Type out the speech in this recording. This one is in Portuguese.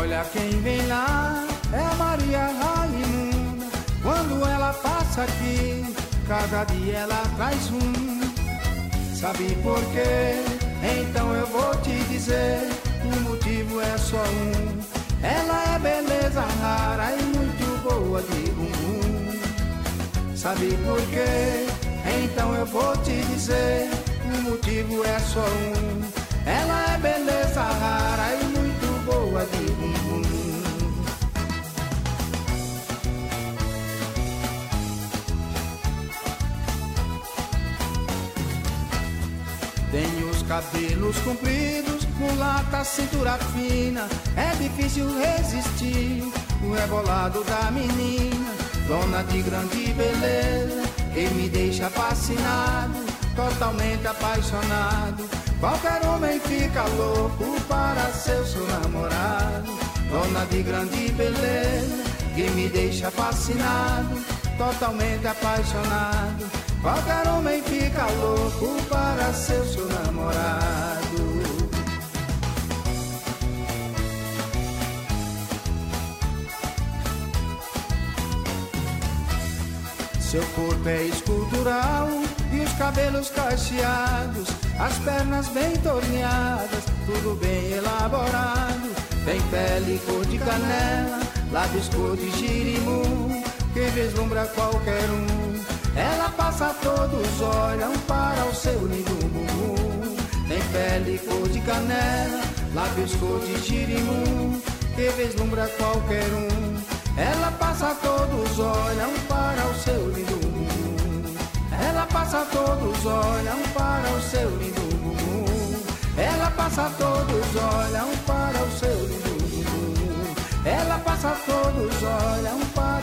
Olha quem vem lá, é a Maria Raimunda. Quando ela passa aqui, cada dia ela traz um. Sabe por quê? Então eu vou te dizer, o motivo é só um. Ela é beleza rara e muito boa de bumbum. Sabe por quê? Então eu vou te dizer, o motivo é só um. Ela é beleza rara e muito boa de bumbum. Tem os cabelos compridos, mulata, cintura fina. É difícil resistir o rebolado da menina. Dona de grande beleza, que me deixa fascinado, totalmente apaixonado. Qualquer homem fica louco para ser seu namorado. Dona de grande beleza, que me deixa fascinado, totalmente apaixonado. Qualquer homem fica louco para ser seu namorado. Seu corpo é escultural e os cabelos cacheados, as pernas bem torneadas, tudo bem elaborado. Tem pele cor de canela, lábios cor de girimum, que vislumbra qualquer um. Ela passa, todos olham para o seu lindo bumbum. Tem pele cor de canela, lábios cor de girimum, que vislumbra qualquer um. Ela passa, todos olham para o seu lindo bumbum. Ela passa, todos olham para o seu lindo bumbum. Ela passa, todos olham para o seu lindo bumbum. Ela passa, todos olham para